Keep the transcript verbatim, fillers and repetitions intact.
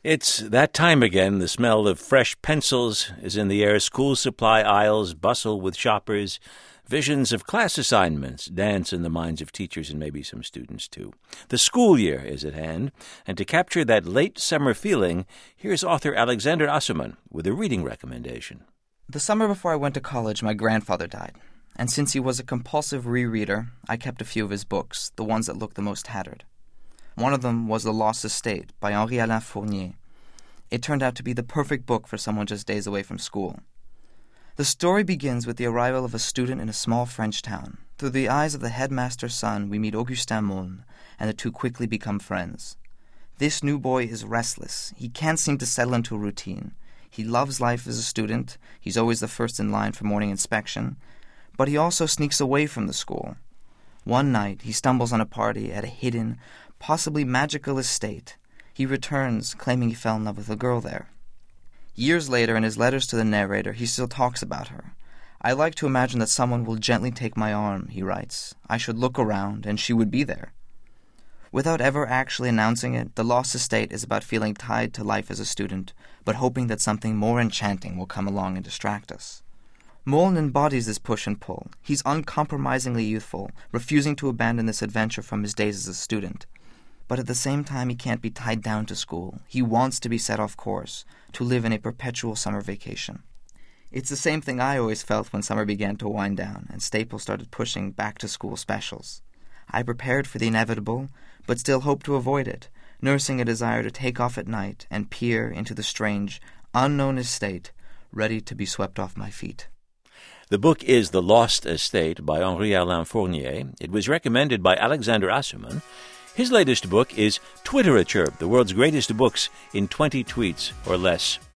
It's that time again. The smell of fresh pencils is in the air. School supply aisles bustle with shoppers. Visions of class assignments dance in the minds of teachers and maybe some students too. The school year is at hand, and to capture that late summer feeling, here's author Alexander Asuman with a reading recommendation. The summer before I went to college, my grandfather died. And since he was a compulsive rereader, I kept a few of his books, the ones that looked the most tattered. One of them was The Lost Estate by Henri-Alain Fournier. It turned out to be the perfect book for someone just days away from school. The story begins with the arrival of a student in a small French town. Through the eyes of the headmaster's son, we meet Augustin Maulne, and the two quickly become friends. This new boy is restless. He can't seem to settle into a routine. He loves life as a student. He's always the first in line for morning inspection. But he also sneaks away from the school. One night, he stumbles on a party at a hidden, possibly magical estate. He returns, claiming he fell in love with a girl there. Years later, in his letters to the narrator, he still talks about her. "I like to imagine that someone will gently take my arm," he writes. "I should look around, and she would be there." Without ever actually announcing it, The Lost Estate is about feeling tied to life as a student, but hoping that something more enchanting will come along and distract us. Maulne embodies this push and pull. He's uncompromisingly youthful, refusing to abandon this adventure from his days as a student. But at the same time, he can't be tied down to school. He wants to be set off course, to live in a perpetual summer vacation. It's the same thing I always felt when summer began to wind down and Staples started pushing back-to-school specials. I prepared for the inevitable, but still hoped to avoid it, nursing a desire to take off at night and peer into the strange, unknown estate, ready to be swept off my feet. The book is The Lost Estate by Henri-Alain Fournier. It was recommended by Alexander Asuman. His latest book is Twitterature, the world's greatest books in twenty tweets or less.